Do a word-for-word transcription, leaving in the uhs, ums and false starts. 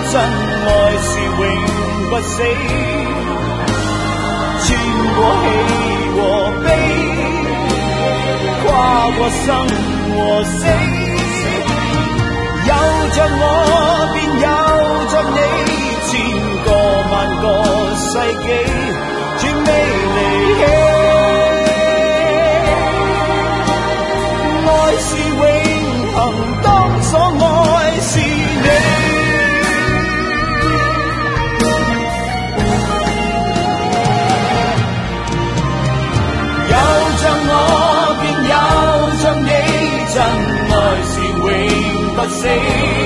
真愛是永不死，穿過喜和悲，跨過生和死，有着我便有着你，千個萬個世紀絕未離棄。愛是永恆，當所愛是你。有着我便有着你，真愛是永不死。